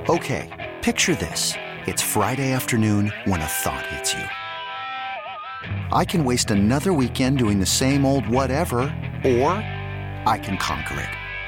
Okay, picture this. It's Friday afternoon when a thought hits you. I can waste another weekend doing the same old whatever, or I can conquer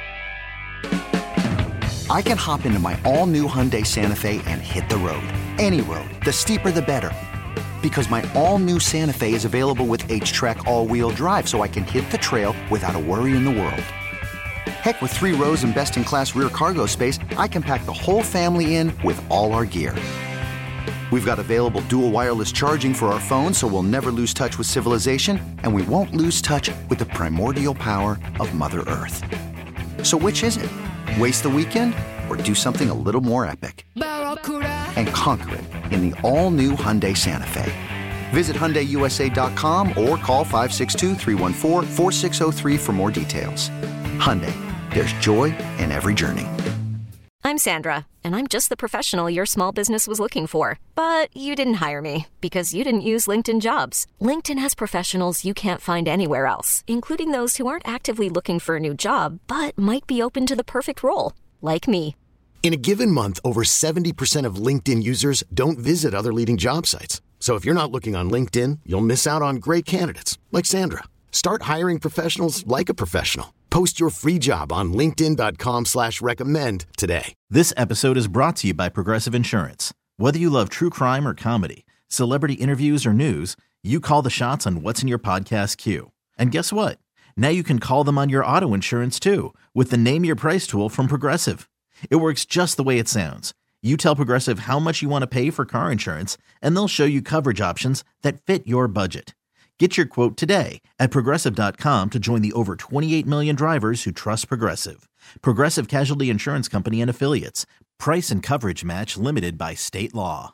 it. I can hop into my all-new Hyundai Santa Fe and hit the road. Any road. The steeper, the better. Because my all-new Santa Fe is available with H-Track all-wheel drive, so I can hit the trail without a worry in the world. Heck, with 3 rows and best-in-class rear cargo space, I can pack the whole family in with all our gear. We've got available dual wireless charging for our phones, so we'll never lose touch with civilization, and we won't lose touch with the primordial power of Mother Earth. So which is it? Waste the weekend or do something a little more epic? And conquer it in the all-new Hyundai Santa Fe. Visit HyundaiUSA.com or call 562-314-4603 for more details. Hyundai, there's joy in every journey. I'm Sandra, and I'm just the professional your small business was looking for. But you didn't hire me because you didn't use LinkedIn Jobs. LinkedIn has professionals you can't find anywhere else, including those who aren't actively looking for a new job, but might be open to the perfect role, like me. In a given month, over 70% of LinkedIn users don't visit other leading job sites. So if you're not looking on LinkedIn, you'll miss out on great candidates like Sandra. Start hiring professionals like a professional. Post your free job on linkedin.com/recommend today. This episode is brought to you by Progressive Insurance. Whether you love true crime or comedy, celebrity interviews or news, you call the shots on what's in your podcast queue. And guess what? Now you can call them on your auto insurance too with the Name Your Price tool from Progressive. It works just the way it sounds. You tell Progressive how much you want to pay for car insurance, and they'll show you coverage options that fit your budget. Get your quote today at Progressive.com to join the over 28 million drivers who trust Progressive. Progressive Casualty Insurance Company and Affiliates. Price and coverage match limited by state law.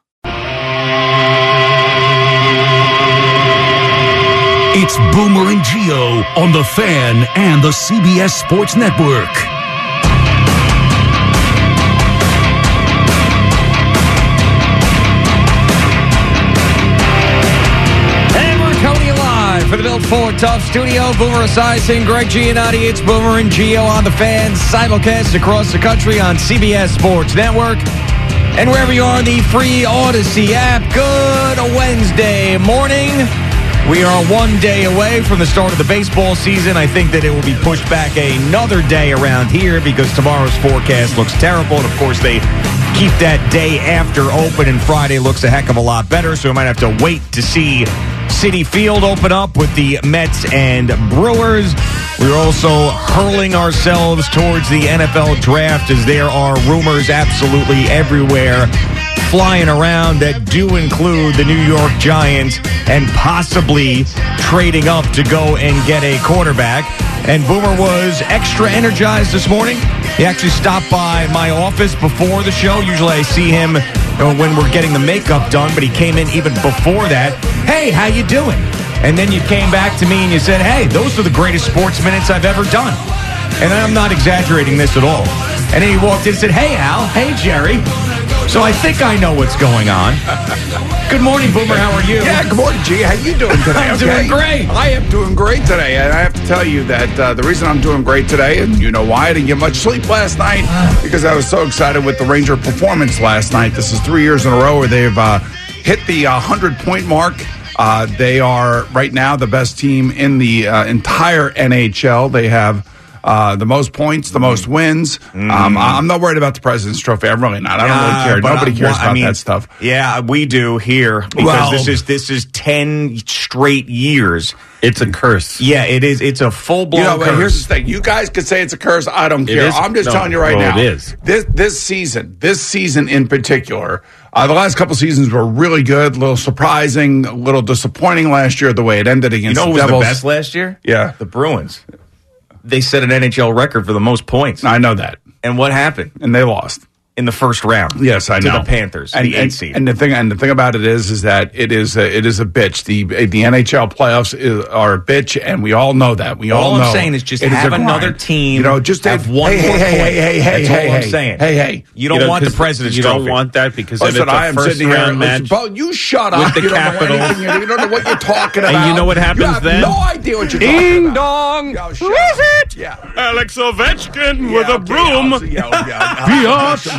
It's Boomer and Gio on The Fan and the CBS Sports Network. For the Built Ford Tough Studio, Boomer Esiason, Greg Giannotti. It's Boomer and Gio on The Fan, simulcast across the country on CBS Sports Network and wherever you are on the free Odyssey app. Good Wednesday morning. We are 1 day away from the start of the baseball season. I think that it will be pushed back another day around here because tomorrow's forecast looks terrible. And, of course, they keep that day after open, and Friday looks a heck of a lot better. So we might have to wait to see Citi Field open up with the Mets and Brewers. We're also hurling ourselves towards the NFL draft as there are rumors absolutely everywhere flying around that do include the New York Giants and possibly trading up to go and get a quarterback. And Boomer was extra energized this morning. He actually stopped by my office before the show. Usually I see him when we're getting the makeup done, but he came in even before that. Hey, how you doing? And then you came back to me and you said, hey, those are the greatest sports minutes I've ever done. And I'm not exaggerating this at all. And then he walked in and said, hey, Al. Hey, Jerry. So I think I know what's going on. Good morning, Boomer. How are you? Yeah, good morning, G. How you doing today? I'm doing great. I am doing great today. And I have to tell you that the reason I'm doing great today, and you know why, I didn't get much sleep last night because I was so excited with the Ranger performance last night. This is 3 years in a row where they've hit the 100-point mark. They are right now the best team in the entire NHL. They have the most points, the most wins. I'm not worried about the President's Trophy. I'm really not. I don't really care. Nobody cares about that stuff. Yeah, we do here because this is 10 straight years. It's a curse. Yeah, it is. It's a full-blown curse. Here's the thing. You guys could say it's a curse. I don't care. I'm just telling you right now. It is. This season in particular, the last couple seasons were really good, a little surprising, a little disappointing last year the way it ended against the Devils. You know who was the best last year? Yeah. The Bruins. They set an NHL record for the most points. I know that. And what happened? And they lost in the first round. Yes, I know. To the Panthers, the 8 seed. And the thing about it is that it is a bitch. The NHL playoffs are a bitch, and we all know that. All I'm saying is just have another team. Just have one more point. That's all I'm saying. Hey. You don't want the President's Trophy. You don't want that because then Listen, it's a first-round match. You shut up. With the Capitals. You don't know what you're talking about. And you know what happens then? You have no idea what you're talking about. Ding dong. Who is it? Yeah. Alex Ovechkin with a broom. Be off.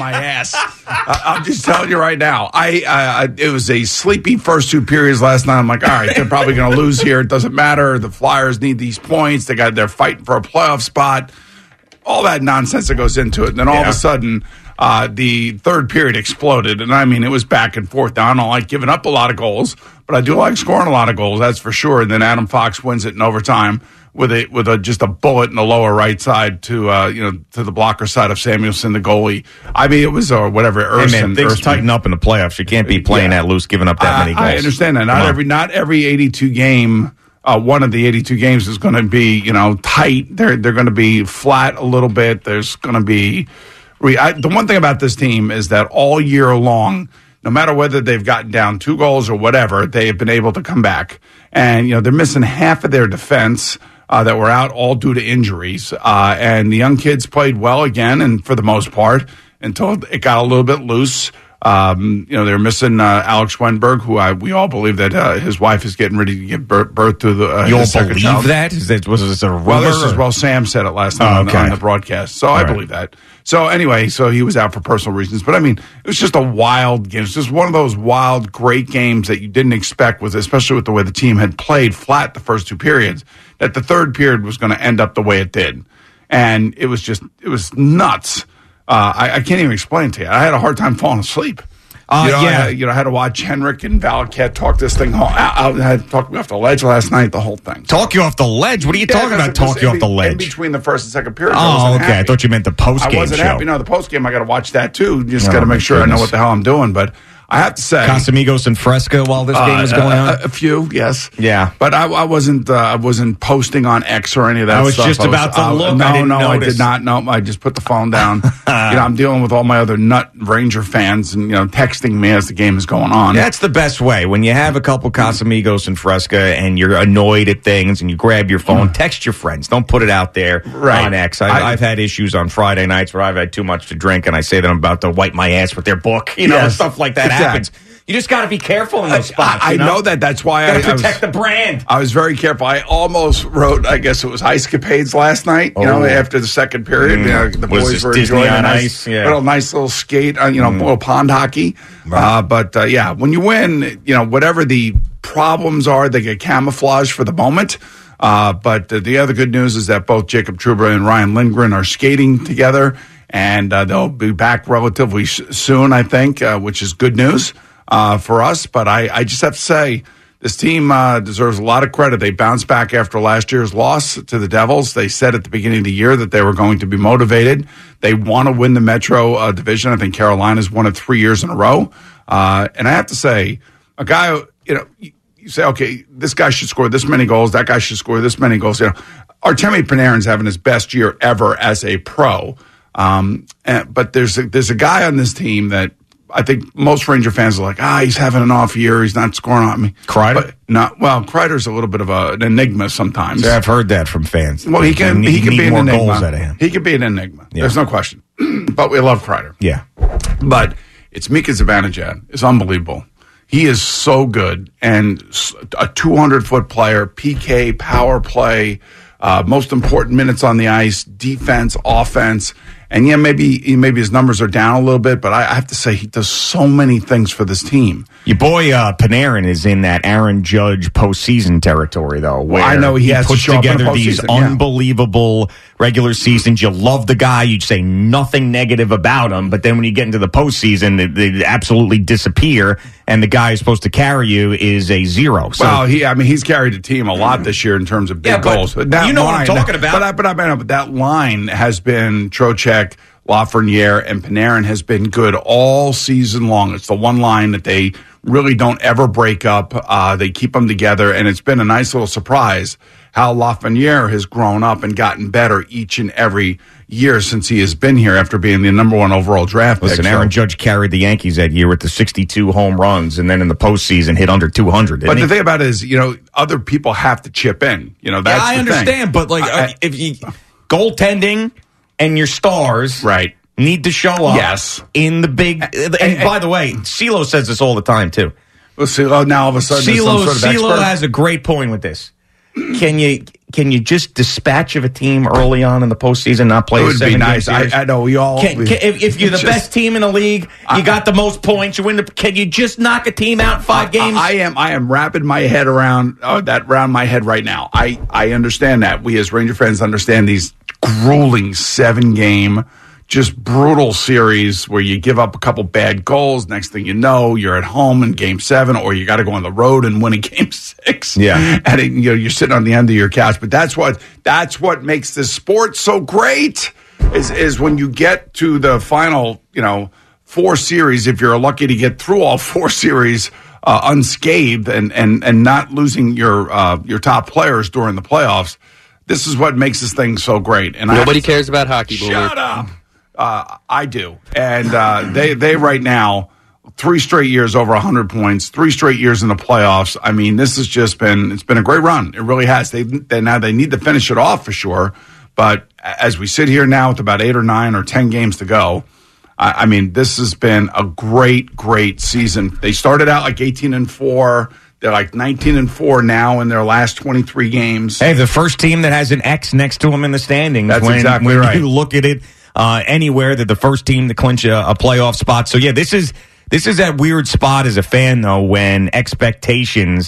my ass. I'm just telling you right now. It was a sleepy first 2 periods last night. I'm like, all right, they're probably going to lose here. It doesn't matter. The Flyers need these points. They're fighting for a playoff spot. All that nonsense that goes into it. And then all of a sudden, the third period exploded. And I mean, it was back and forth. Now, I don't like giving up a lot of goals, but I do like scoring a lot of goals. That's for sure. And then Adam Fox wins it in overtime with just a bullet in the lower right side to the blocker side of Samuelson, the goalie. I mean, it was whatever. Things tighten up in the playoffs. You can't be playing that loose, giving up that many goals. I understand that. Not every 82 game. One of the 82 games is going to be, tight. They're going to be flat a little bit. There's going to be the one thing about this team is that all year long, no matter whether they've gotten down 2 goals or whatever, they have been able to come back. And, they're missing half of their defense that were out all due to injuries. And the young kids played well again, and for the most part, until it got a little bit loose. They're missing Alex Wenberg, who we all believe that his wife is getting ready to give birth to the. You don't believe child. That? Was this a rumor? Well, Sam said it last night on the broadcast, so I believe that. So anyway, he was out for personal reasons, but I mean, it was just a wild game. It's just one of those wild, great games that you didn't expect, especially with the way the team had played flat the first 2 periods, that the third period was going to end up the way it did, and it was nuts. I can't even explain it to you. I had a hard time falling asleep. I had to watch Henrik and Valaket talk this thing out. I had to talk me off the ledge last night, the whole thing. Talk you off the ledge? What are you talking about, talk you off the ledge? In between the first and second period. Oh, okay. I thought you meant the post-game I wasn't show. happy. No, the post-game, I got to watch that too. Just got to make sure I know what the hell I'm doing. But I have to say, Casamigos and Fresca while this game was going on. A few, yes, yeah, but I wasn't posting on X or any of that. I was stuff. just about to look. I did not. No, I just put the phone down. I'm dealing with all my other nut Ranger fans, and texting me as the game is going on. That's the best way when you have a couple Casamigos and Fresca, and you're annoyed at things, and you grab your phone, text your friends. Don't put it out there on X. I've had issues on Friday nights where I've had too much to drink, and I say that I'm about to wipe my ass with their book, stuff like that. Happens. You just got to be careful in those spots. I know that. That's why I protect the brand. I was very careful. I almost wrote, I guess it was Ice Capades last night. After the second period, the boys were Disney enjoying on a ice, nice little skate, little pond hockey. Right. But when you win, whatever the problems are, they get camouflaged for the moment. But the other good news is that both Jacob Trouba and Ryan Lindgren are skating together. And they'll be back relatively soon, I think, which is good news for us. But I just have to say, this team deserves a lot of credit. They bounced back after last year's loss to the Devils. They said at the beginning of the year that they were going to be motivated. They want to win the Metro division. I think Carolina's won it 3 years in a row. And I have to say, a guy, you say, okay, this guy should score this many goals. That guy should score this many goals. Artemi Panarin's having his best year ever as a pro. But there's a guy on this team that I think most Ranger fans are like, he's having an off year. He's not scoring on me. Kreider? Kreider's a little bit of an enigma sometimes. Yeah, I've heard that from fans. Well, he can be an enigma. Goals out of him. He can be an enigma. Yeah. There's no question. But we love Kreider. Yeah. But it's Mika Zibanejad. It's unbelievable. He is so good and a 200-foot player, PK, power play, most important minutes on the ice, defense, offense. And maybe his numbers are down a little bit, but I have to say he does so many things for this team. Your boy Panarin is in that Aaron Judge postseason territory, though. Where I know he has puts to show together up in the these postseason, unbelievable regular seasons. You love the guy, you'd say nothing negative about him, but then when you get into the postseason, they absolutely disappear, and the guy who's supposed to carry you is a zero. So, he's carried the team a lot this year in terms of big goals. But you know what I'm talking about. But that line has been Trocheck, Lafreniere, and Panarin has been good all season long. It's the one line that they really don't ever break up. They keep them together, and it's been a nice little surprise how Lafreniere has grown up and gotten better each and every year since he has been here after being the number one overall draft pick. Listen, Aaron Judge carried the Yankees that year with the 62 home runs, and then in the postseason hit under 200. But the thing about it is, other people have to chip in. That's I understand, thing. But if you goaltending and your stars need to show up in the big. And by the way, CeeLo says this all the time too. Well, CeeLo now all of a sudden CeeLo has a great point with this. Can can you just dispatch of a team early on in the postseason, not play? It would be nice. I know we all. If you're the best team in the league, you got the most points. You win. Can you just knock a team out in 5 games? I am wrapping my head around around my head right now. I understand that. We as Ranger fans understand these grueling 7-game. Just brutal series where you give up a couple bad goals. Next thing you know, you're at home in Game 7, or you got to go on the road and win a Game 6. Yeah, and you're sitting on the end of your couch. But that's what makes this sport so great. Is when you get to the final, 4 series. If you're lucky to get through all 4 series unscathed and not losing your top players during the playoffs, this is what makes this thing so great. And nobody cares about hockey. Shut up. I do. And they right now, 3 straight years over 100 points, 3 straight years in the playoffs. I mean, this has just been a great run. It really has. Now they need to finish it off for sure. But as we sit here now with about 8 or 9 or 10 games to go, I mean, this has been a great, great season. They started out like 18-4. They're like 19-4 now in their last 23 games. Hey, the first team that has an X next to them in the standings. That's when exactly right. You look at it anywhere, that the first team to clinch a playoff spot. So yeah, this is that weird spot as a fan though, when expectations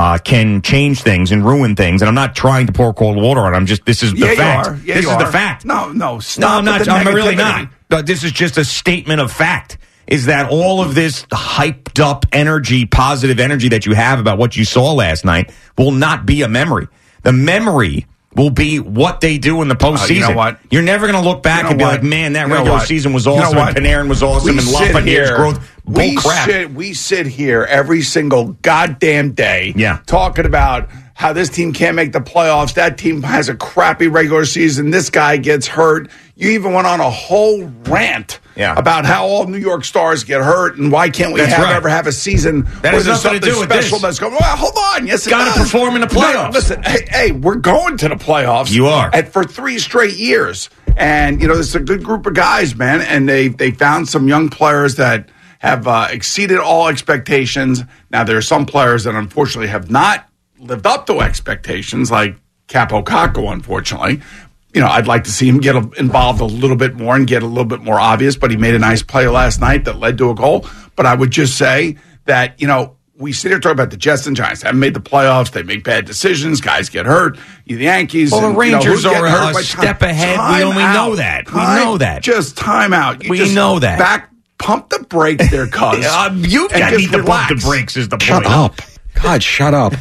can change things and ruin things. And I'm not trying to pour cold water on. This is the fact. This is the fact. No, stop. No, I'm not. I'm really negativity. not. But this is just a statement of fact. Is that all of this hyped up energy, positive energy that you have about what you saw last night will not be a memory. The memory will be what they do in the postseason. You know what? You're never going to look back and be like, man, that regular season was awesome, and Panarin was awesome, and Lafreniere's growth. Bull crap. We sit here every single goddamn day talking about how this team can't make the playoffs. That team has a crappy regular season. This guy gets hurt. You even went on a whole rant about how all New York stars get hurt and why can't we ever have a season where there's something special that's going. Well, hold on. Yes, it got to perform in the playoffs. No, listen, hey, we're going to the playoffs. You are. For 3 straight years. And, this is a good group of guys, man. And they found some young players that have exceeded all expectations. Now, there are some players that unfortunately have not lived up to expectations, like Capo Caco, unfortunately. I'd like to see him get involved a little bit more and get a little bit more obvious, but he made a nice play last night that led to a goal. But I would just say that, we sit here talking about the Jets and Giants. They haven't made the playoffs. They make bad decisions. Guys get hurt. The Yankees. Well, the Rangers are a step ahead. We know that. We know that. Just time out. We know that. Pump the brakes there, cuz. You need to pump the brakes is the point. Shut up. God, shut up.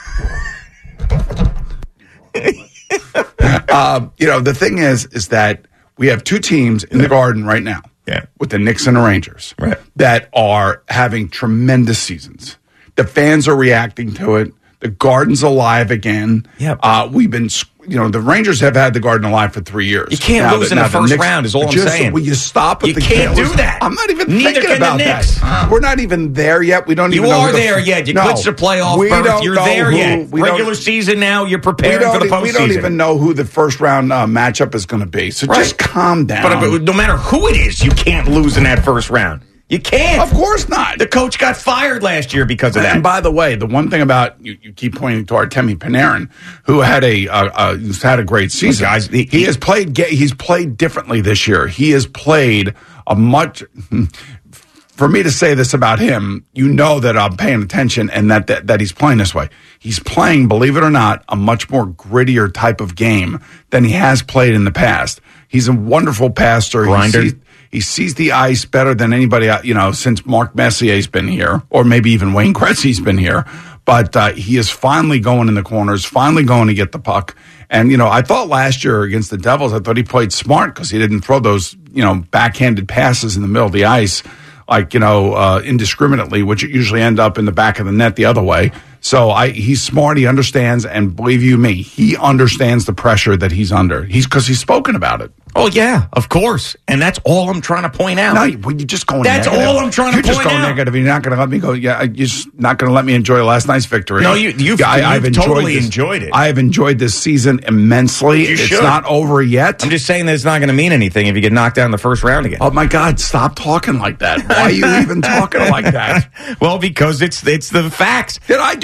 The thing is that we have 2 teams in the Garden right now with the Knicks and the Rangers that are having tremendous seasons. The fans are reacting to it. The Garden's alive again. We've been, the Rangers have had the Garden alive for 3 years. You can't lose in the first round is all I'm saying. Will you stop? You can't do that. I'm not even thinking about that. We're not even there yet. We don't even know. You are there yet. You clinched the playoff berth. You're there yet. Regular season now. You're preparing for the postseason. We don't even know who the first round matchup is going to be. So just calm down. But no matter who it is, you can't lose in that first round. You can't. Of course not. The coach got fired last year because of that. And by the way, the one thing about you keep pointing to Artemi Panarin, who had who's had a great season. Guys, he's played differently this year. He has played a much. For me to say this about him, that I'm paying attention and that he's playing this way. He's playing, believe it or not, a much more grittier type of game than he has played in the past. He's a wonderful passer. Grinder. He sees the ice better than anybody, since Mark Messier's been here, or maybe even Wayne Gretzky's been here. But he is finally going in the corners, finally going to get the puck. And, I thought last year against the Devils, I thought he played smart because he didn't throw those, backhanded passes in the middle of the ice, like, indiscriminately, which usually end up in the back of the net the other way. So he's smart. He understands. And believe you me, he understands the pressure that he's under. Because he's spoken about it. Oh, yeah, of course. And that's all I'm trying to point out. No, you're just going negative. That's all I'm trying to point out. You're just going negative. You're not going to let me go. Yeah, you're just not going to let me enjoy last night's victory. No, you've totally enjoyed it. I have enjoyed this season immensely. It's not over yet. I'm just saying that it's not going to mean anything if you get knocked out in the first round again. Oh, my God, stop talking like that. Why are you even talking like that? Well, because it's the facts. Did I do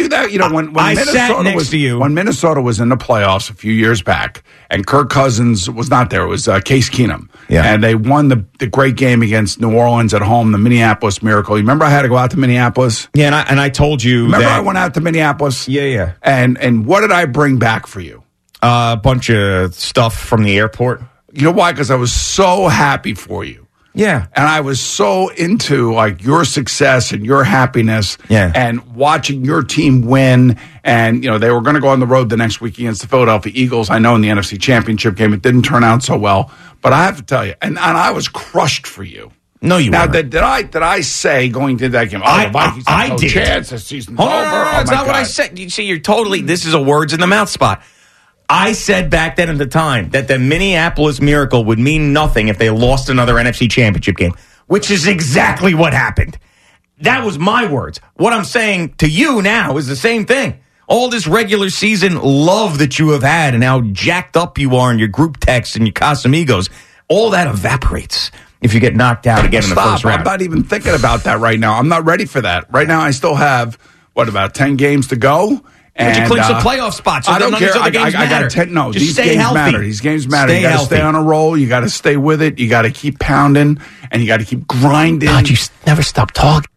that? When I Minnesota sat next to you. When Minnesota was in the playoffs a few years back, and Kirk Cousins was not there, it was Case Keenum. Yeah. And they won the great game against New Orleans at home, the Minneapolis Miracle. You remember I had to go out to Minneapolis? Yeah, and I told you Remember that I went out to Minneapolis? Yeah. And what did I bring back for you? A bunch of stuff from the airport. You know why? Because I was so happy for you. Yeah. And I was so into your success and your happiness and watching your team win. And, they were going to go on the road the next week against the Philadelphia Eagles. I know in the NFC Championship game, it didn't turn out so well. But I have to tell you, and I was crushed for you. No, you weren't. Did I say going into that game, the Vikings have no chance, the season's over? That's not what I said. You see, you're totally, this is a words in the mouth spot. I said back then at the time that the Minneapolis Miracle would mean nothing if they lost another NFC Championship game, which is exactly what happened. That was my words. What I'm saying to you now is the same thing. All this regular season love that you have had and how jacked up you are in your group texts and your Casamigos, all that evaporates if you get knocked out again in the first round. I'm not even thinking about that right now. I'm not ready for that. Right now, I still have, about 10 games to go? But you clinch the playoff spots. So I don't care. I got 10. No, just these stay games healthy. matter. These games matter. You got to stay on a roll. You got to stay with it. You got to keep pounding, and you got to keep grinding. God, you never stop talking.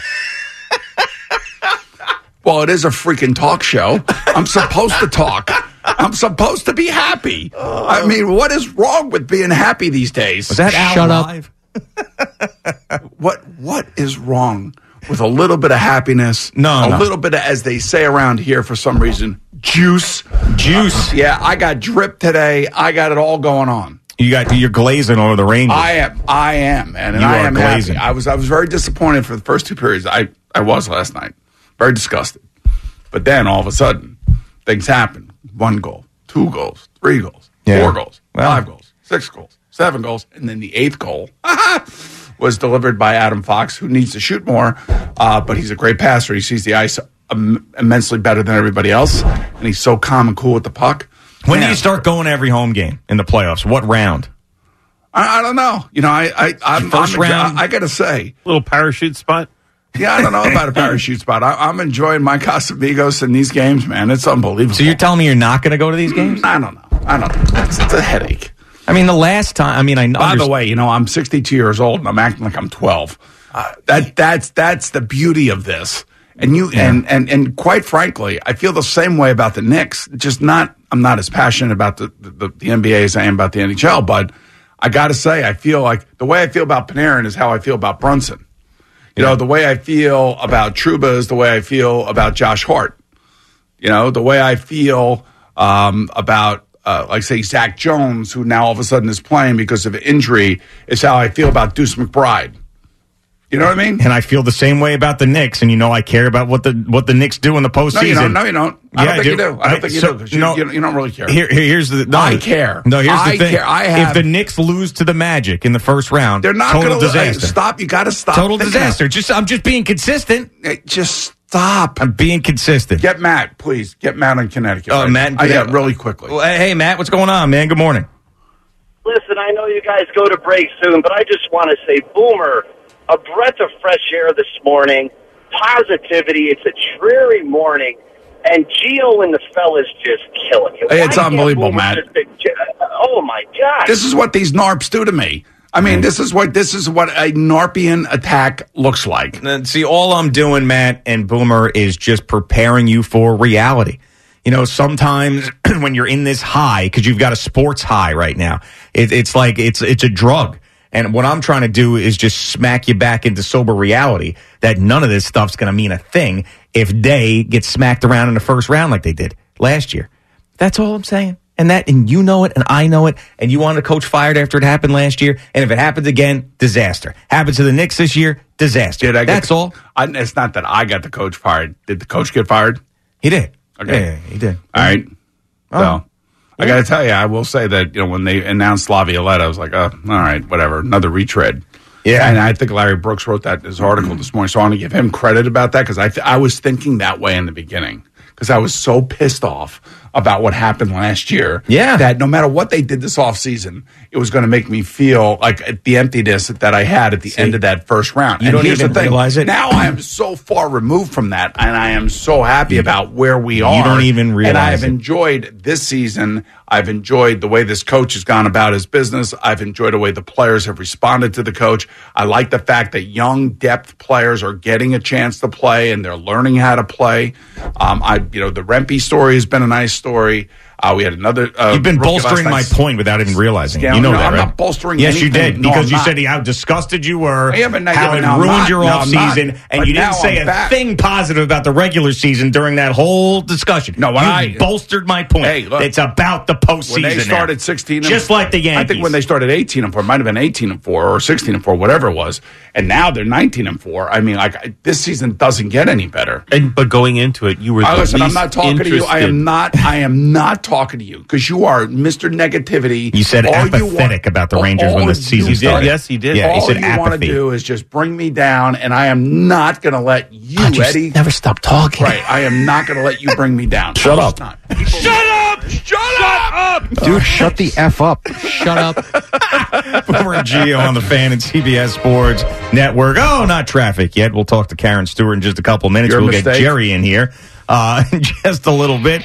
Well, it is a freaking talk show. I'm supposed to talk. I'm supposed to be happy. I mean, what is wrong with being happy these days? Was that Shut Al up. live? What is wrong with a little bit of happiness? No. Little bit of, as they say around here for some reason, juice. Yeah, I got drip today. I got it all going on. You're glazing over the Rangers. I am, man, and You I are am glazing. happy. I was very disappointed for the first two periods. I was last night. Very disgusted. But then all of a sudden, things happen. 1 goal, 2 goals, 3 goals, 4 goals, 5 goals, 6 goals, 7 goals, and then the 8th goal was delivered by Adam Fox, who needs to shoot more, but he's a great passer. He sees the ice immensely better than everybody else, and he's so calm and cool with the puck. When do you start going to every home game in the playoffs? What round? I don't know. I'm First round? I got to say, Little parachute spot. yeah, I don't know about a parachute spot. I'm enjoying my Casamigos in these games, man. It's unbelievable. So you're telling me you're not going to go to these games? I don't know. It's a headache. I mean, the last time. I mean, I know. By the way, I'm 62 years old and I'm acting like I'm 12. That's the beauty of this. And quite frankly, I feel the same way about the Knicks. I'm not as passionate about the NBA as I am about the NHL. But I got to say, I feel like the way I feel about Panarin is how I feel about Brunson. The way I feel about Trouba is the way I feel about Josh Hart. The way I feel about, say, Zach Jones, who now all of a sudden is playing because of injury, is how I feel about Deuce McBride. You know what I mean? And I feel the same way about the Knicks, and I care about what the Knicks do in the postseason. No, you don't. I don't think you do. I don't think you do. 'Cause you don't really care. Here's the. No, I care. No, here's the thing. Care. If the Knicks lose to the Magic in the first round, they're not total going to disaster. Stop. You got to stop. Total disaster. I'm just being consistent. Just stop. I'm being consistent. Get Matt, please. Get Matt in Connecticut. Oh, Matt. Yeah, really quickly. Well, hey, Matt, what's going on, man? Good morning. Listen, I know you guys go to break soon, but I just want to say, Boomer, a breath of fresh air this morning, positivity. It's a dreary morning, and Gio and the fellas just killing you. It's unbelievable, Matt. Oh my God! This is what these NARPs do to me. I mean, this is what a NARPian attack looks like. See, all I'm doing, Matt and Boomer, is just preparing you for reality. Sometimes when you're in this high, because you've got a sports high right now, it's like it's a drug. And what I'm trying to do is just smack you back into sober reality that none of this stuff's going to mean a thing if they get smacked around in the first round like they did last year. That's all I'm saying. And you know it, and I know it, and you wanted a coach fired after it happened last year. And if it happens again, disaster. Happens to the Knicks this year, disaster. That's all. It's not that I got the coach fired. Did the coach get fired? He did. Okay. Yeah, he did. All right. So, I got to tell you, I will say that, when they announced Laviolette, I was like, all right, whatever, another retread. Yeah. And I think Larry Brooks wrote that in his article this morning, so I want to give him credit about that because I was thinking that way in the beginning because I was so pissed off about what happened last year. Yeah. That no matter what they did this offseason, it was going to make me feel like the emptiness that I had at the end of that first round. You and don't here's even the thing. realize it. Now I am so far removed from that, and I am so happy about where we are. You don't even realize And I have it. enjoyed this season. I've enjoyed the way this coach has gone about his business. I've enjoyed the way the players have responded to the coach. I like the fact that young depth players are getting a chance to play and they're learning how to play. The Rempe story has been a nice story. We had another. You've been rookie last bolstering my night. point without even realizing it. Scam. You know No, that, I'm right? not bolstering Yes, you anything. did, No, because I'm you not. said how disgusted you were, I am, and how it now I'm ruined not. your No, I'm not. offseason, and But you didn't now say I'm a back. thing positive about the regular season during that whole discussion. No, when you bolstered my point. Hey, look, it's about the postseason when they started now. 16, just like the Yankees. I think when they started 18-4, it might have been 18-4 or 16-4, whatever it was, and now they're 19-4. I mean, this season doesn't get any better. But going into it, you were. Listen, I'm not talking to you. I am not talking to you because you are Mr. Negativity. You said apathetic about the Rangers when the season started. Yes, he did. Yeah, he all said you want to apathy. do is just bring me down, and I am not going to let you, Eddie. Never stop talking. Right, I am not going to let you bring me down. Shut up. Not. Shut up! Shut up! Dude, shut the F up. Shut up. Boomer and Gio on the Fan and CBS Sports Network. Oh, not traffic yet. We'll talk to Karen Stewart in just a couple minutes. Your we'll mistake. get Jerry in here in just a little bit.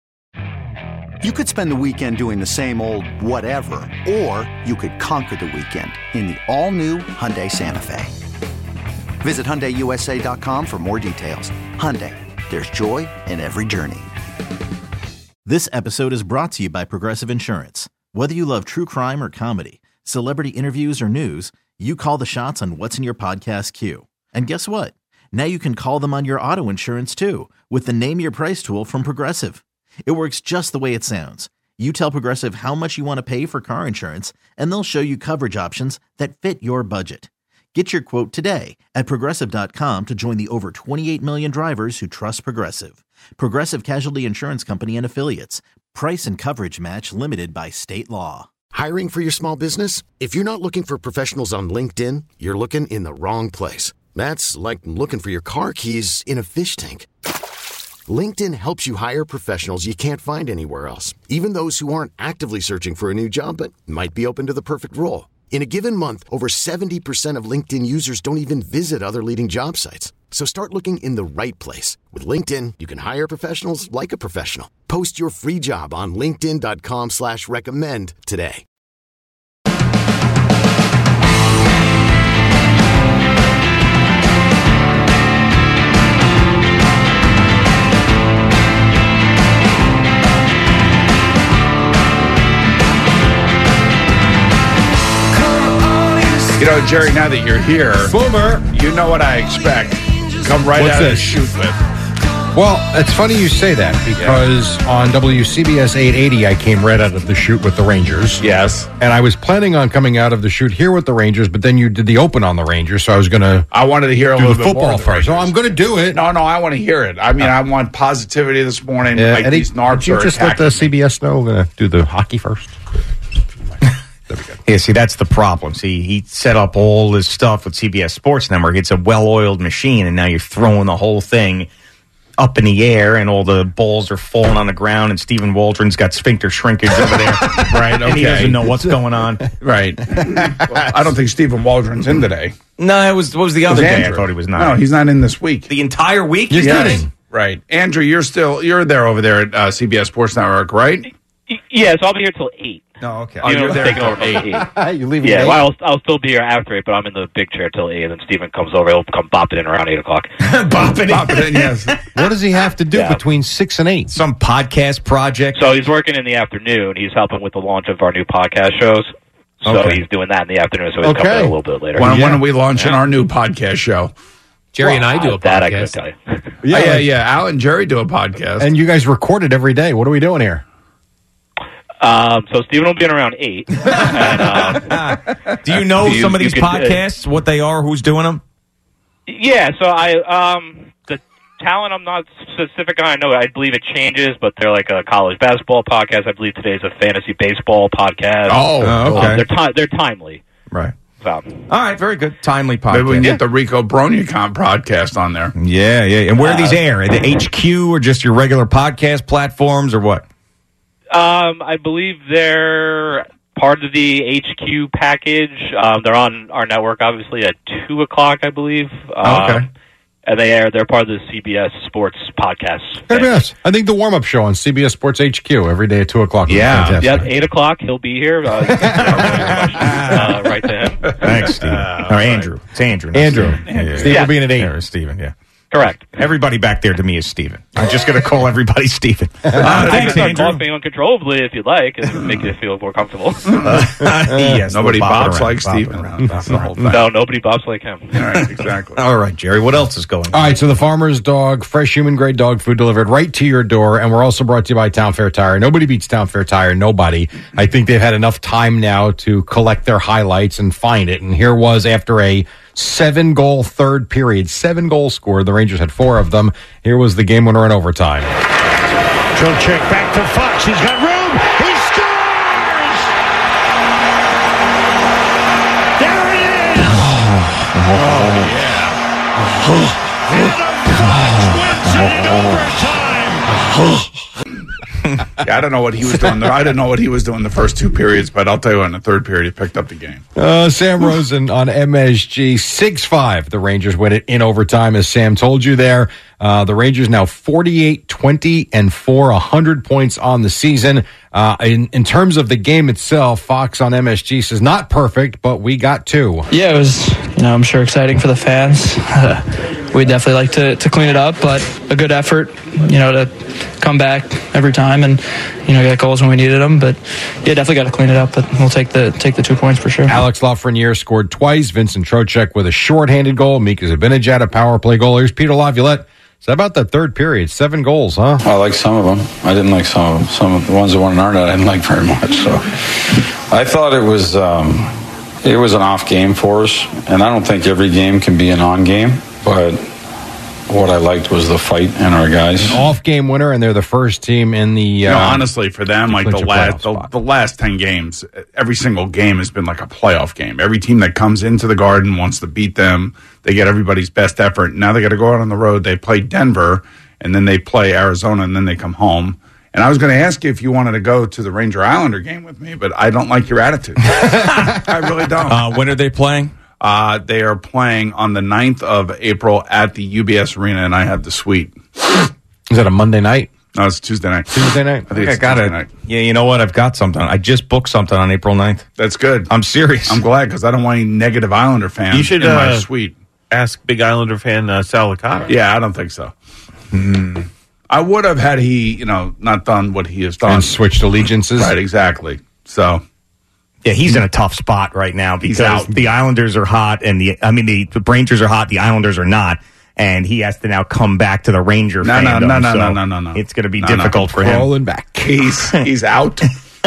You could spend the weekend doing the same old whatever, or you could conquer the weekend in the all-new Hyundai Santa Fe. Visit HyundaiUSA.com for more details. Hyundai, there's joy in every journey. This episode is brought to you by Progressive Insurance. Whether you love true crime or comedy, celebrity interviews or news, you call the shots on what's in your podcast queue. And guess what? Now you can call them on your auto insurance too with the Name Your Price tool from Progressive. It works just the way it sounds. You tell Progressive how much you want to pay for car insurance, and they'll show you coverage options that fit your budget. Get your quote today at Progressive.com to join the over 28 million drivers who trust Progressive. Progressive Casualty Insurance Company and Affiliates. Price and coverage match limited by state law. Hiring for your small business? If you're not looking for professionals on LinkedIn, you're looking in the wrong place. That's like looking for your car keys in a fish tank. LinkedIn helps you hire professionals you can't find anywhere else, even those who aren't actively searching for a new job but might be open to the perfect role. In a given month, over 70% of LinkedIn users don't even visit other leading job sites. So start looking in the right place. With LinkedIn, you can hire professionals like a professional. Post your free job on linkedin.com/recommend today. You know, Jerry, now that you're here, Boomer, you know what I expect. Come right What's out of the this? shoot with. Well, it's funny you say that because on WCBS 880, I came right out of the shoot with the Rangers. Yes. And I was planning on coming out of the shoot here with the Rangers, but then you did the open on the Rangers, so I was going to I wanted to hear a do little the bit more football of the first. So Rangers. I'm going to do it. No, I want to hear it. I mean, I want positivity this morning. Like Eddie, these narcs did you are just let attacking the me. CBS know we're going to do the hockey first? There we go. Yeah, see, that's the problem. See, he set up all this stuff with CBS Sports Network. It's a well-oiled machine, and now you're throwing the whole thing up in the air, and all the balls are falling on the ground, and Stephen Waldron's got sphincter shrinkage over there. Right, And he okay. doesn't know what's going on. Right. Well, I don't think Stephen Waldron's in today. No, what was the It was other day? Andrew. I thought he was not. No, he's not in this week. The entire week? You're Yes. kidding. Right. Andrew, you're there over there at CBS Sports Network, right? Yeah, so I'll be here till 8. Oh, okay. Oh, you're there. Taking over 8. You're leaving Yeah, at well, I'll still be here after 8, but I'm in the big chair till 8, and then Steven comes over. He'll come bopping in around 8 o'clock. Bopping Pop it in, yes. What does he have to do Yeah. between 6 and 8? Some podcast project. So he's working in the afternoon. He's helping with the launch of our new podcast shows. So Okay. he's doing that in the afternoon, so he's Okay. coming in a little bit later. When are we launching our new podcast show? Jerry and I do a That I couldn't podcast. tell you. Yeah. Al and Jerry do a podcast. And you guys record it every day. What are we doing here? So Steven will be in around 8. And, Do you know You- some of you these could, podcasts, what they are, who's doing them? yeah, so the talent I'm not specific on. I believe it changes, but they're like a college basketball podcast. I believe today's a fantasy baseball podcast. Oh, okay. They're timely. Right. So, All right, very good. Timely podcast. maybe we can get the Rico Bronyacon podcast on there. Yeah. And where do these air? The HQ or just your regular podcast platforms or what? I believe they're part of the HQ package. They're on our network, obviously, at 2 o'clock, I believe. Okay. And they're part of the CBS Sports podcast. CBS. I think the warm-up show on CBS Sports HQ every day at 2 o'clock. Yeah. Yeah, 8 o'clock, he'll be here. Right to him. Thanks, Steve. Andrew. It's Andrew. Andrew. Steve will be in at 8. There, Steven, yeah. Correct. Everybody back there to me is Steven. I'm just going to call everybody Steven. Thanks, Andrew. Call me uncontrollably if you'd like, and make you feel more comfortable. Yes, nobody bobs like Steven. No, nobody bobs like him. All right, exactly. All right, Jerry, what else is going on? All right, so the Farmer's Dog, fresh human-grade dog food delivered right to your door, and we're also brought to you by Town Fair Tire. Nobody beats Town Fair Tire, nobody. I think they've had enough time now to collect their highlights and find it, and here was after a 7-goal third period, 7 goals scored. The Rangers had 4 of them. Here was the game winner in overtime. Trocheck back to Fox. He's got room. He scores! There it is! Yeah, I don't know what he was doing. I didn't know what he was doing the first 2 periods, but I'll tell you, in the third period, he picked up the game. Sam Rosen on MSG, 6-5. The Rangers win it in overtime, as Sam told you there. The Rangers now 48-20-4, 100 points on the season. In terms of the game itself, Fox on MSG says not perfect, but we got 2. Yeah, it was, I'm sure exciting for the fans. We'd definitely like to clean it up, but a good effort, to come back every time and, get goals when we needed them. But, yeah, definitely got to clean it up, but we'll take the 2 points for sure. Alex Lafreniere scored twice. Vincent Trocheck with a shorthanded goal. Mika Zibanejad, a power play goal. Here's Peter Laviolette. So about that third period, 7 goals, huh? I like some of them. I didn't like some of them. Some of the ones that went in our net I didn't like very much. So I thought it was an off game for us, and I don't think every game can be an on game, but what I liked was the fight and our guys. An off game winner, and they're the first team in the. Honestly, for them, like the last 10 games, every single game has been like a playoff game. Every team that comes into the Garden wants to beat them. They get everybody's best effort. Now they got to go out on the road. They play Denver, and then they play Arizona, and then they come home. And I was going to ask you if you wanted to go to the Ranger Islander game with me, but I don't like your attitude. I really don't. When are they playing? They are playing on the 9th of April at the UBS Arena, and I have the suite. Is that a Monday night? No, it's Tuesday night. Tuesday night? I think I got it. Night. Yeah, you know what? I've got something. I just booked something on April 9th. That's good. I'm serious. I'm glad, because I don't want any negative Islander fans you should, in my suite. Ask big Islander fan Sal Licata. Yeah, I don't think so. I would have had he, not done what he has done. And switched allegiances. Right, exactly. So... Yeah, he's in a tough spot right now because the Islanders are hot and the Rangers are hot, the Islanders are not, and he has to now come back to the Ranger fandom. No. It's going to be difficult for him. Crawling back. He's out,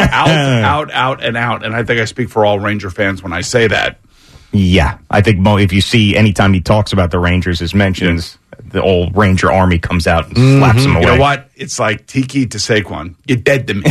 out, and out. And I think I speak for all Ranger fans when I say that. Yeah, I think if you see anytime he talks about the Rangers, his mentions, the old Ranger army comes out and slaps him away. You know what? It's like Tiki to Saquon. You're dead to me.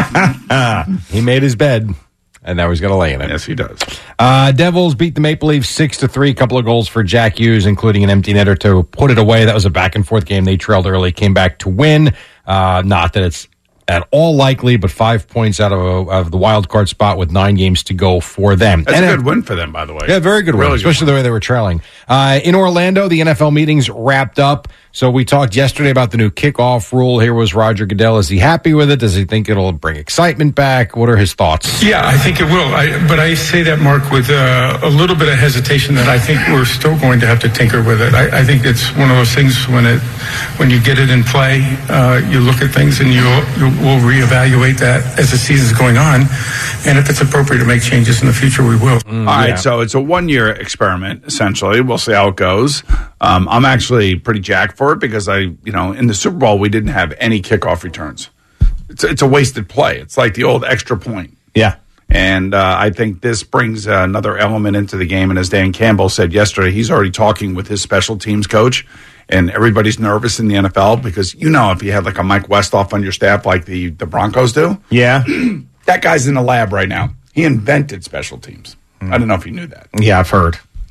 He made his bed. And now he's going to lay in it. Yes, he does. Devils beat the Maple Leafs 6-3. A couple of goals for Jack Hughes, including an empty netter to put it away. That was a back-and-forth game. They trailed early, came back to win. Not that it's at all likely, but 5 points out of the wild card spot with 9 games to go for them. That's a good win for them, by the way. Yeah, very good win, especially the way they were trailing. In Orlando, the NFL meetings wrapped up. So we talked yesterday about the new kickoff rule. Here was Roger Goodell. Is he happy with it? Does he think it'll bring excitement back? What are his thoughts? Yeah, I think it will. But I say that, Mark, with a little bit of hesitation that I think we're still going to have to tinker with it. I think it's one of those things when you get it in play, you look at things and we'll reevaluate that as the season's going on. And if it's appropriate to make changes in the future, we will. All right, so it's a 1-year experiment, essentially. We'll see how it goes. I'm actually pretty jacked for it because in the Super Bowl, we didn't have any kickoff returns. It's a wasted play. It's like the old extra point. Yeah. And I think this brings another element into the game. And as Dan Campbell said yesterday, he's already talking with his special teams coach. And everybody's nervous in the NFL because, if you had like a Mike Westhoff on your staff like the Broncos do. Yeah. That guy's in the lab right now. He invented special teams. I don't know if you knew that. Yeah, I've heard.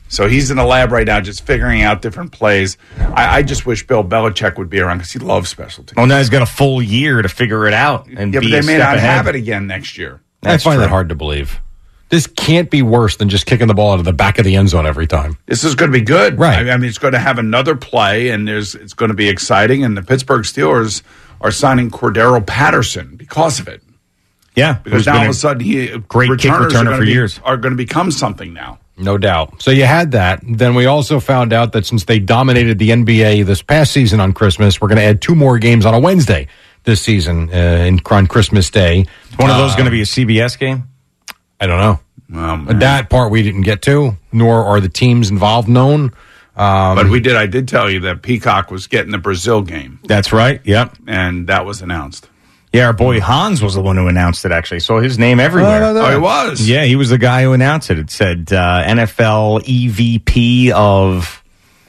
So he's in the lab right now just figuring out different plays. I just wish Bill Belichick would be around because he loves special teams. Well, now he's got a full year to figure it out. And yeah, but they may not have it again next year. I find that hard to believe. This can't be worse than just kicking the ball out of the back of the end zone every time. This is going to be good. Right. I mean, it's going to have another play, and it's going to be exciting. And the Pittsburgh Steelers are signing Cordero Patterson because of it. Yeah. Because now all of a sudden, great kick returner for years. Are going to become something now. No doubt. So you had that. Then we also found out that since they dominated the NBA this past season on Christmas, we're going to add 2 more games on a Wednesday this season on Christmas Day. Is one of those going to be a CBS game? I don't know. That part we didn't get to, nor are the teams involved known. But we did. I did tell you that Peacock was getting the Brazil game. That's right. Yep. And that was announced. Yeah, our boy Hans was the one who announced it, actually. Saw his name everywhere. Oh, he was? Yeah, he was the guy who announced it. It said NFL EVP of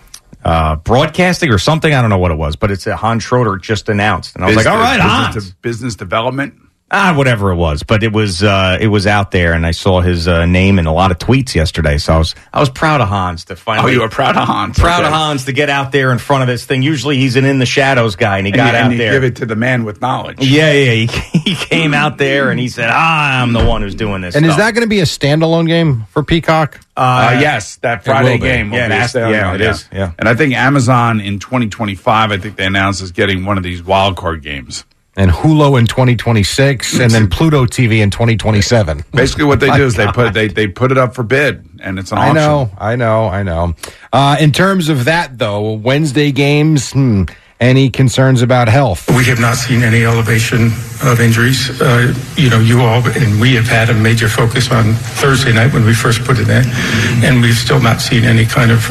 broadcasting or something. I don't know what it was, but it's Hans Schroeder just announced. And I was like, all right, Hans. Business development? Whatever it was, but it was out there, and I saw his name in a lot of tweets yesterday. So I was proud of Hans to finally. Oh, you were proud of Hans. Proud of Hans to get out there in front of this thing. Usually he's an in the shadows guy, and he got out there. Give it to the man with knowledge. Yeah. He came out there and he said, "I'm the one who's doing this." And stuff. is that going to be a standalone game for Peacock? Yes, that Friday game. Will be it is. Yeah, and I think Amazon in 2025, I think they announced is getting one of these wild card games. And Hulu in 2026, and then Pluto TV in 2027. Basically, what they do is they put it up for bid, and it's an auction. I know. In terms of that, though, Wednesday games. Any concerns about health? We have not seen any elevation of injuries. You all and we have had a major focus on Thursday night when we first put it in, and we've still not seen any kind of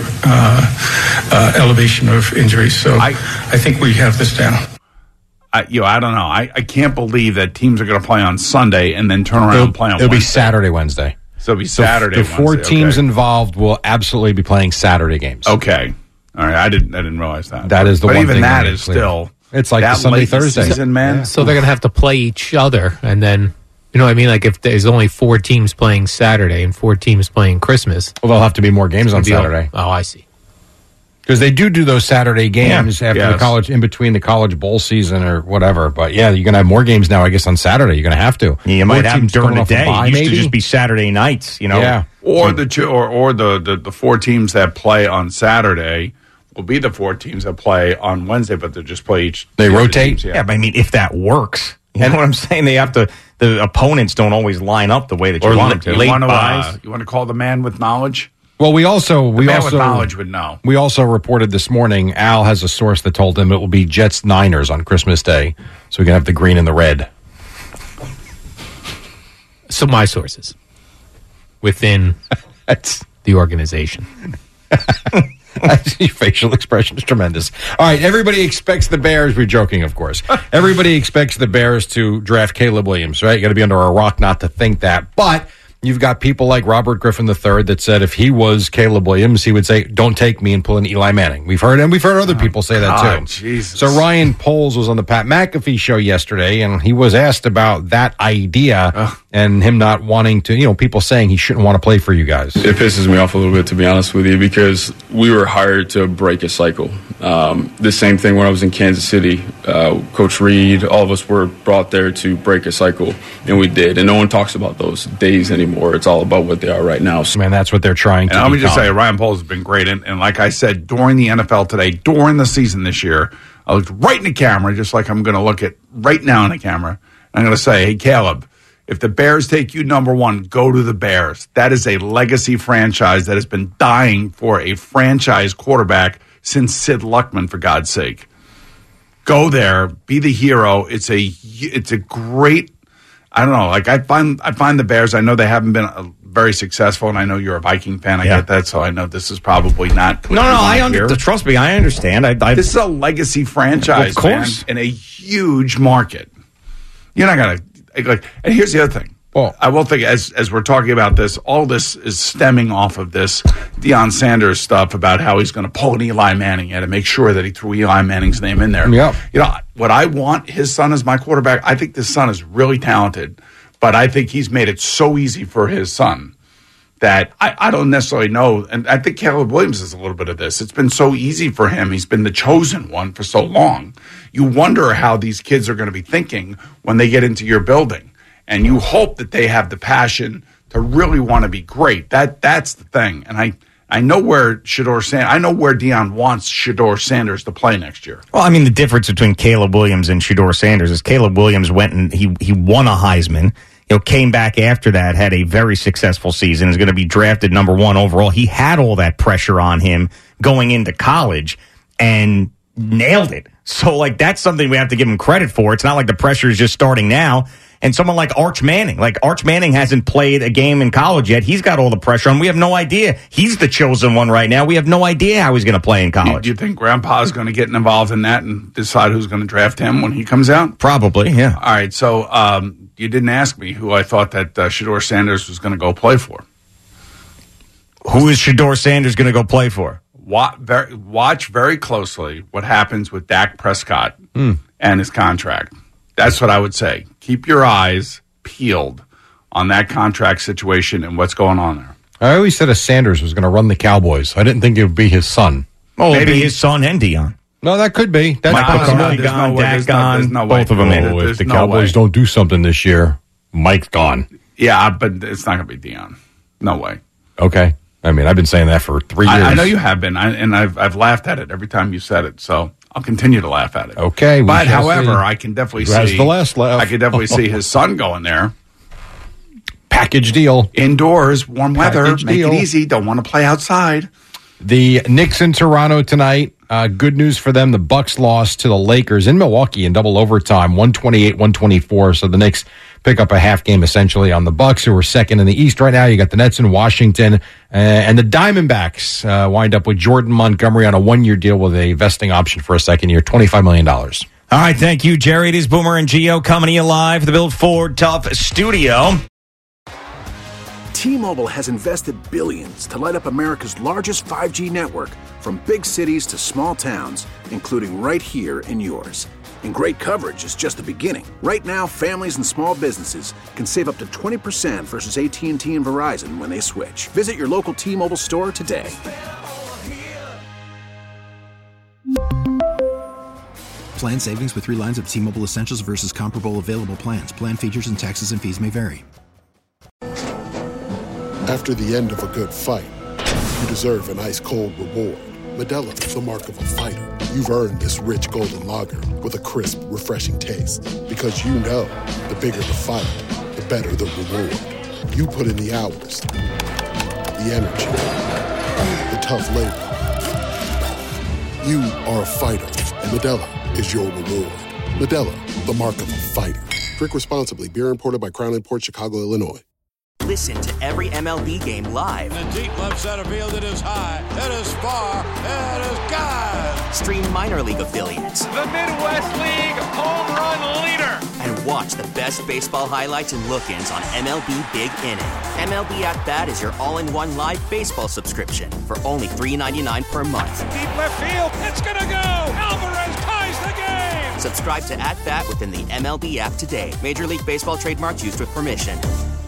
elevation of injuries. So I think we have this down. I don't know. I can't believe that teams are going to play on Sunday and then turn around and play on Wednesday. It'll be Saturday, Wednesday. So it'll be Saturday, The 4 teams involved will absolutely be playing Saturday games. Okay. All right. I didn't realize that. That is the one thing. But even that is still. It's like the Sunday, Thursday. Season, man. So they're going to have to play each other, and then, you know what I mean? Like if there's only 4 teams playing Saturday and 4 teams playing Christmas. Well, there'll have to be more games on Saturday. I see. Because they do those Saturday games after the college, in between the college bowl season or whatever. But yeah, you're going to have more games now, I guess, on Saturday. You're going to have to. Yeah, you might have them during the day. It used to just be Saturday nights, Yeah. Or the 4 teams that play on Saturday will be the 4 teams that play on Wednesday, but they'll just play each. They rotate? Teams, yeah, but I mean, if that works. You know what I'm saying? They have to. The opponents don't always line up the way that you want them to. You want to call the man with knowledge? Well, we also with knowledge would know. We also reported this morning. Al has a source that told him it will be Jets Niners on Christmas Day, so we can have the green and the red. So my sources within the organization. Your facial expression is tremendous. All right, everybody expects the Bears. We're joking, of course. Everybody expects the Bears to draft Caleb Williams, right? You got to be under a rock not to think that, but. You've got people like Robert Griffin III that said if he was Caleb Williams, he would say, don't take me and pull in Eli Manning. We've heard other people say that too. Jesus. So Ryan Poles was on the Pat McAfee show yesterday, and he was asked about that idea and him not wanting to, people saying he shouldn't want to play for you guys. It pisses me off a little bit, to be honest with you, because we were hired to break a cycle. The same thing when I was in Kansas City. Coach Reed, all of us were brought there to break a cycle, and we did. And no one talks about those days anymore. It's all about what they are right now. Man, that's what they're trying to And let me just say, Ryan Poles has been great. And like I said, during the NFL today, during the season this year, I looked right in the camera, just like I'm going to look at right now in the camera. And I'm going to say, hey, Caleb, if the Bears take you number 1, go to the Bears. That is a legacy franchise that has been dying for a franchise quarterback since Sid Luckman, for God's sake. Go there, be the hero. It's a great, I don't know, like I find the Bears, I know they haven't been very successful, and I know you're a Viking fan. I get that, so I know this is probably not. Trust me, I understand. This is a legacy franchise, of course, man, in a huge market. You're not going to, and here's the other thing. Well, I will think as we're talking about this, all this is stemming off of this Deion Sanders stuff about how he's going to pull an Eli Manning in and make sure that he threw Eli Manning's name in there. Yeah. What I want his son as my quarterback, I think this son is really talented, but I think he's made it so easy for his son that I don't necessarily know. And I think Caleb Williams is a little bit of this. It's been so easy for him. He's been the chosen one for so long. You wonder how these kids are going to be thinking when they get into your building. And you hope that they have the passion to really want to be great. That's the thing. And I know where Deion wants Shedeur Sanders to play next year. Well, I mean, the difference between Caleb Williams and Shedeur Sanders is Caleb Williams went and he won a Heisman. Came back after that, had a very successful season, is going to be drafted number 1 overall. He had all that pressure on him going into college and nailed it. So, that's something we have to give him credit for. It's not like the pressure is just starting now. And someone like Arch Manning. Arch Manning hasn't played a game in college yet. He's got all the pressure on. We have no idea. He's the chosen one right now. We have no idea how he's going to play in college. Do you think Grandpa is going to get involved in that and decide who's going to draft him when he comes out? Probably, yeah. All right, so you didn't ask me who I thought that Shedeur Sanders was going to go play for. Who is Shedeur Sanders going to go play for? Watch very closely what happens with Dak Prescott and his contract. That's what I would say. Keep your eyes peeled on that contract situation and what's going on there. I always said Sanders was going to run the Cowboys. I didn't think it would be his son. Oh, maybe his son and Deion. No, that could be. That's Mike McCarthy gone, Dak gone, both of them in. If the Cowboys don't do something this year, Mike's gone. Yeah, but it's not going to be Deion. No way. Okay. I mean, I've been saying that for 3 years. I know you have been, and I've laughed at it every time you said it, so I'll continue to laugh at it. Okay. But, however, I can definitely see the last laugh. I can definitely see his son going there. Package deal. Indoors, warm weather, make it easy. Don't want to play outside. The Knicks in Toronto tonight. Good news for them. The Bucks lost to the Lakers in Milwaukee in double overtime, 128-124. So the Knicks pick up a half game essentially on the Bucks, who are second in the East right now. You got the Nets in Washington, and the Diamondbacks wind up with Jordan Montgomery on a 1-year deal with a vesting option for a second year, $25 million. All right, thank you, Jerry. It is Boomer and Gio coming to you live from the Bill Ford Tough Studio. T-Mobile has invested billions to light up America's largest 5G network, from big cities to small towns, including right here in yours. And great coverage is just the beginning. Right now, families and small businesses can save up to 20% versus AT&T and Verizon when they switch. Visit your local T-Mobile store today. Plan savings with 3 lines of T-Mobile Essentials versus comparable available plans. Plan features and taxes and fees may vary. After the end of a good fight, you deserve an ice-cold reward. Modelo, the mark of a fighter. You've earned this rich golden lager with a crisp, refreshing taste. Because you know, the bigger the fight, the better the reward. You put in the hours, the energy, the tough labor. You are a fighter, and Modelo is your reward. Modelo, the mark of a fighter. Drink responsibly. Beer imported by Crown Imports, Chicago, Illinois. Listen to every MLB game live. In the deep left center field, it is high, it is far, it is gone. Stream minor league affiliates. The Midwest League home run leader. And watch the best baseball highlights and look-ins on MLB Big Inning. MLB At Bat is your all-in-one live baseball subscription for only $3.99 per month. Deep left field, it's gonna go. Alvarez ties the game. Subscribe to At Bat within the MLB app today. Major League Baseball trademarks used with permission.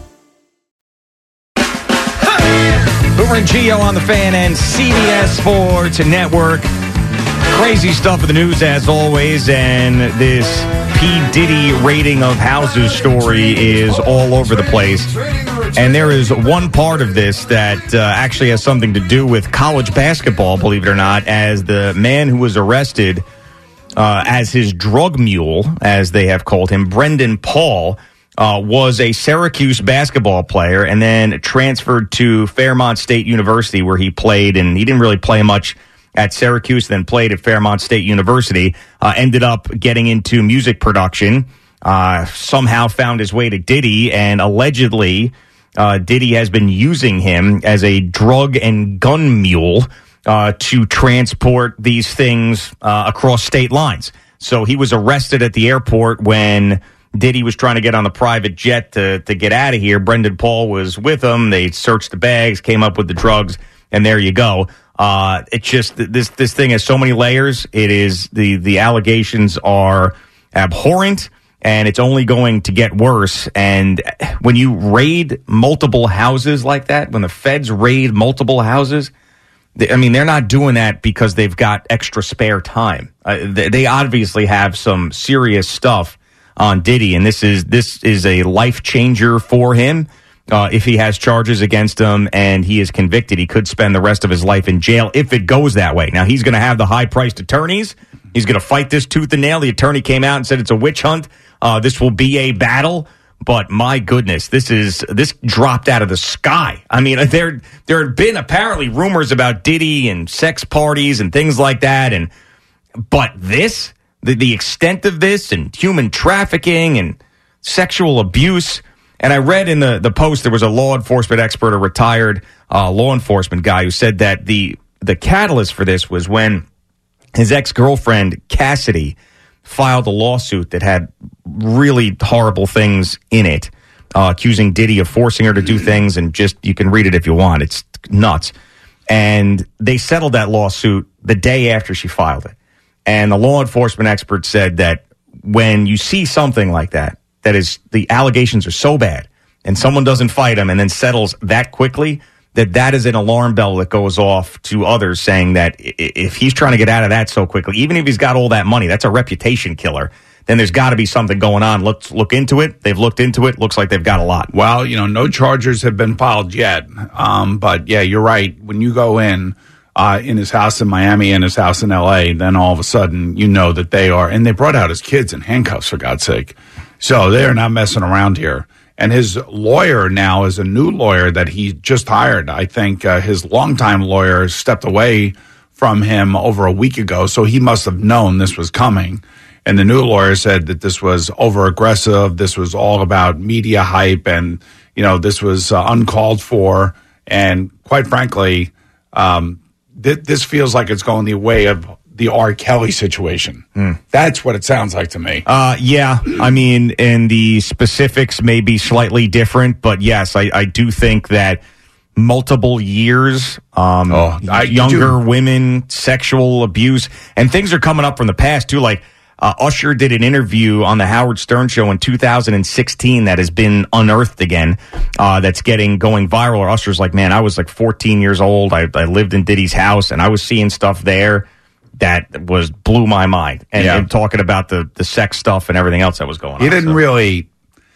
Boomer and Gio on the Fan and CBS Sports Network. Crazy stuff in the news as always, and this P. Diddy rating of houses story is all over the place. And there is one part of this that actually has something to do with college basketball, believe it or not, as the man who was arrested as his drug mule, as they have called him, Brendan Paul, was a Syracuse basketball player and then transferred to Fairmont State University, where he played, and he didn't really play much at Syracuse, then played at Fairmont State University, ended up getting into music production, somehow found his way to Diddy, and allegedly Diddy has been using him as a drug and gun mule to transport these things across state lines. So he was arrested at the airport when Diddy was trying to get on the private jet to get out of here. Brendan Paul was with him. They searched the bags, came up with the drugs, and there you go. It's just this thing has so many layers. It is the allegations are abhorrent. and it's only going to get worse. And when you raid multiple houses like that, when the feds raid multiple houses, they're not doing that because they've got extra spare time. They obviously have some serious stuff on Diddy, and this is a life changer for him. If he has charges against him and he is convicted, he could spend the rest of his life in jail if it goes that way. Now, he's going to have the high-priced attorneys. He's going to fight this tooth and nail. The attorney came out and said it's a witch hunt. This will be a battle. But my goodness, this dropped out of the sky. I mean, there had been apparently rumors about Diddy and sex parties and things like that. But this, the extent of this and human trafficking and sexual abuse. And I read in the Post, there was a law enforcement expert, a retired law enforcement guy, who said that the catalyst for this was when his ex-girlfriend, Cassidy, filed a lawsuit that had really horrible things in it, accusing Diddy of forcing her to do things, and you can read it if you want. It's nuts. And they settled that lawsuit the day after she filed it. And the law enforcement expert said that when you see something like that, that is, the allegations are so bad and someone doesn't fight him and then settles that quickly, that is an alarm bell that goes off to others, saying that if he's trying to get out of that so quickly, even if he's got all that money, that's a reputation killer. Then there's got to be something going on. Let's look into it. They've looked into it. Looks like they've got a lot. Well, no charges have been filed yet. But yeah, you're right. When you go in his house in Miami and his house in L.A., then all of a sudden you know that they are, and they brought out his kids in handcuffs, for God's sake. So they're not messing around here. And his lawyer now is a new lawyer that he just hired. I think his longtime lawyer stepped away from him over a week ago, so he must have known this was coming. And the new lawyer said that this was over-aggressive, this was all about media hype, and, this was uncalled for. And quite frankly, this feels like it's going the way of the R. Kelly situation. That's what it sounds like to me. Yeah. I mean, and the specifics may be slightly different, but yes, I do think that multiple years, younger women, sexual abuse, and things are coming up from the past too. Like Usher did an interview on the Howard Stern show in 2016 that has been unearthed again, that's going viral. Or Usher's like, man, I was like 14 years old. I lived in Diddy's house and I was seeing stuff there that blew my mind, and talking about the sex stuff and everything else that was going on. He didn't really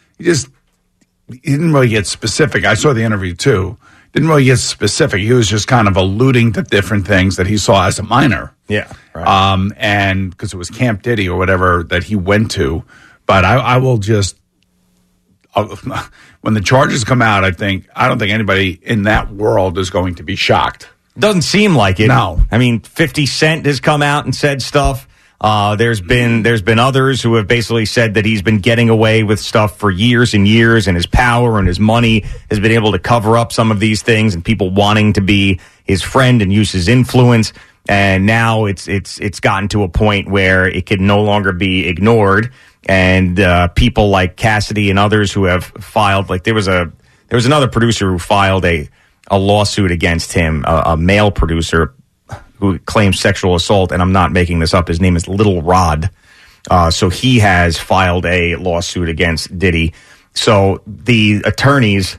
get specific. I saw the interview too. Didn't really get specific. He was just kind of alluding to different things that he saw as a minor. Yeah. Right. And because it was Camp Diddy or whatever that he went to. But I will just, when the charges come out, I don't think anybody in that world is going to be shocked. Doesn't seem like it. No. I mean, 50 Cent has come out and said stuff. There's been others who have basically said that he's been getting away with stuff for years and years, and his power and his money has been able to cover up some of these things, and people wanting to be his friend and use his influence. And now it's gotten to a point where it can no longer be ignored. And people like Cassidy and others who have filed, like there was another producer who filed a lawsuit against him, a male producer who claims sexual assault, and I'm not making this up. His name is Little Rod. So he has filed a lawsuit against Diddy. So the attorneys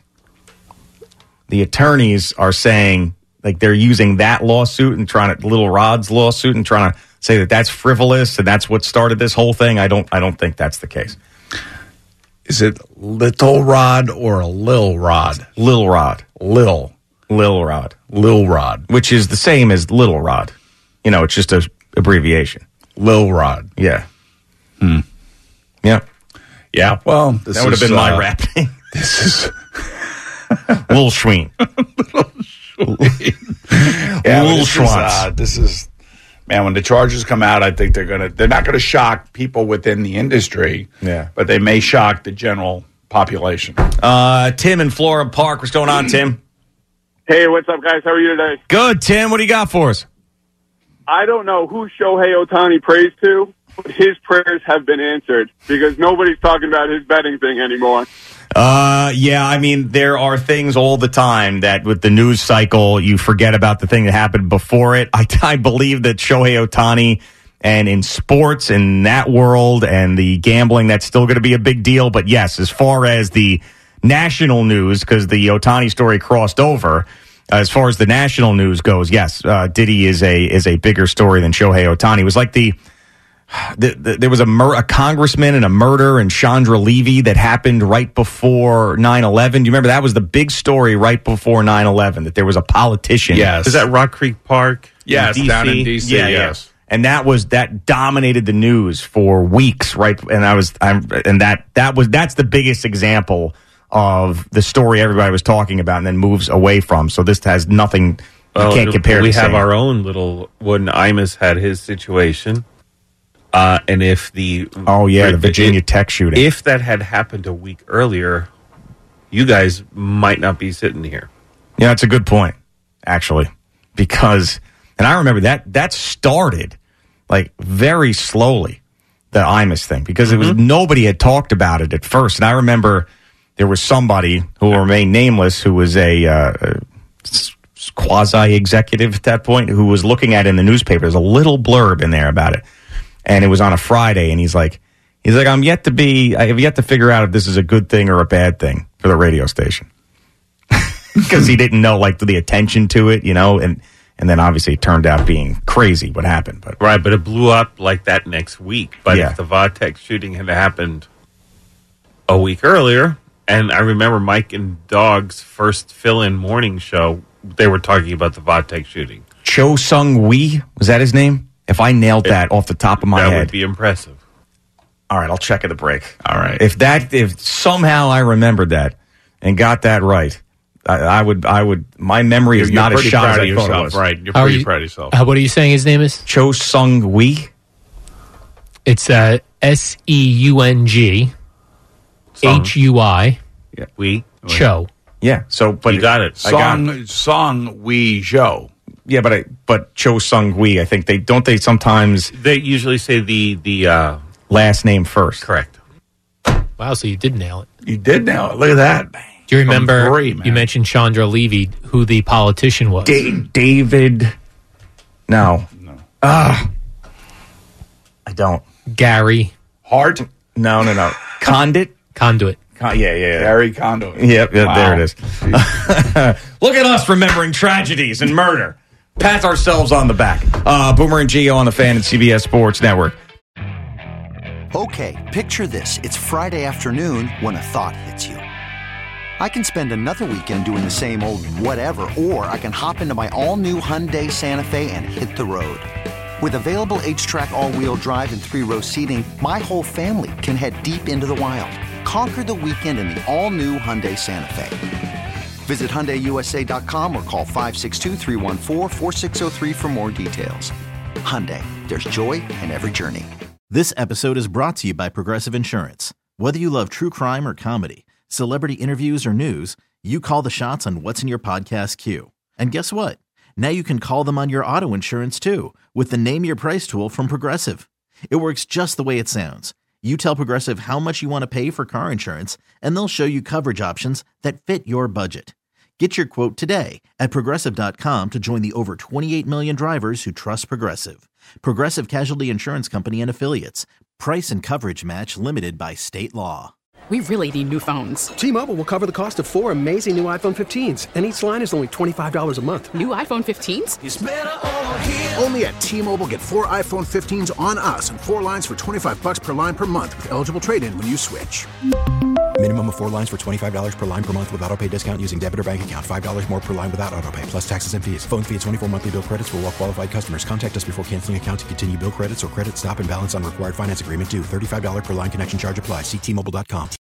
are saying, like, they're using that lawsuit and Little Rod's lawsuit and trying to say that that's frivolous and that's what started this whole thing. I don't think that's the case. Is it Little Rod or a Lil Rod? Lil Rod. Lil Rod. Lil Rod. Which is the same as Little Rod. It's just an abbreviation. Lil Rod. Yeah. Yeah. Yeah. Well, that would have been my rap name. This is Lil Schween. Lil Schwantz. This is, man, when the charges come out, I think they're not gonna shock people within the industry. Yeah. But they may shock the general population. Tim in Florida Park. What's going on, Tim? Hey, what's up, guys? How are you today? Good, Tim. What do you got for us? I don't know who Shohei Ohtani prays to, but his prayers have been answered because nobody's talking about his betting thing anymore. Yeah, I mean, there are things all the time that with the news cycle, you forget about the thing that happened before it. I believe that Shohei Ohtani And in sports, in that world, and the gambling, that's still going to be a big deal. But yes, as far as the national news, because the Ohtani story crossed over, as far as the national news goes, yes, Diddy is a bigger story than Shohei Ohtani. It was like there was a congressman and a murder in Chandra Levy that happened right before 9/11. Do you remember that was the big story right before 9/11, that there was a politician? Yes. Is that Rock Creek Park? Yes, in down in D.C., yes. And that dominated the news for weeks, right? And that's the biggest example of the story everybody was talking about and then moves away from. So this has nothing, you can't compare. We have our own little, when Imus had his situation. And if the Virginia Tech shooting, if that had happened a week earlier, you guys might not be sitting here. Yeah, that's a good point, actually, because, and I remember that started like very slowly, the Imus thing, because it was nobody had talked about it at first, and I remember there was somebody who will remain nameless who was a quasi-executive at that point who was looking at it in the newspaper. There's a little blurb in there about it. And it was on a Friday, and he's like, I have yet to figure out if this is a good thing or a bad thing for the radio station. Because he didn't know, like, the attention to it, and then obviously it turned out being crazy what happened. But right, but it blew up like that next week. But if the Vodtech shooting had happened a week earlier, and I remember Mike and Dog's first fill-in morning show, they were talking about the Vodtech shooting. Cho Sung-Hui, was that his name? If I nailed that off the top of my head. That would be impressive. All right, I'll check at the break. All right. If somehow I remembered that and got that right, I would, my memory is not as shot as I thought it was. Right, you're pretty proud of yourself. What are you saying his name is? Cho Sung-Hui. It's Seung Hui. Yeah. Cho. Yeah, so, but you got it. Song-Hui Zhou. Yeah, but Cho Sung-Hui, I think they sometimes they usually say the last name first. Correct. Wow, so you did nail it. You did nail it. Look at that. Do you remember you mentioned Chandra Levy, who the politician was? David. No. I don't. Gary Hart? No. Conduit. Yeah. Gary Conduit. Yep, there it is. Look at us remembering tragedies and murder. Pat ourselves on the back. Boomer and Gio on the Fan and CBS Sports Network. Okay, picture this. It's Friday afternoon when a thought hits you. I can spend another weekend doing the same old whatever, or I can hop into my all-new Hyundai Santa Fe and hit the road. With available H-Track all-wheel drive and 3-row seating, my whole family can head deep into the wild. Conquer the weekend in the all-new Hyundai Santa Fe. Visit HyundaiUSA.com or call 562-314-4603 for more details. Hyundai, there's joy in every journey. This episode is brought to you by Progressive Insurance. Whether you love true crime or comedy, celebrity interviews or news, you call the shots on what's in your podcast queue. And guess what? Now you can call them on your auto insurance too with the Name Your Price tool from Progressive. It works just the way it sounds. You tell Progressive how much you want to pay for car insurance, and they'll show you coverage options that fit your budget. Get your quote today at Progressive.com to join the over 28 million drivers who trust Progressive. Progressive Casualty Insurance Company and Affiliates. Price and coverage match limited by state law. We really need new phones. T-Mobile will cover the cost of 4 amazing new iPhone 15s, and each line is only $25 a month. New iPhone 15s? It's better over here. Only at T-Mobile, get 4 iPhone 15s on us and 4 lines for $25 per line per month with eligible trade-in when you switch. Minimum of 4 lines for $25 per line per month with autopay discount using debit or bank account. $5 more per line without autopay, plus taxes and fees. Phone fee at 24 monthly bill credits for well-qualified customers. Contact us before canceling account to continue bill credits or credit stop and balance on required finance agreement due. $35 per line connection charge applies. See T-Mobile.com.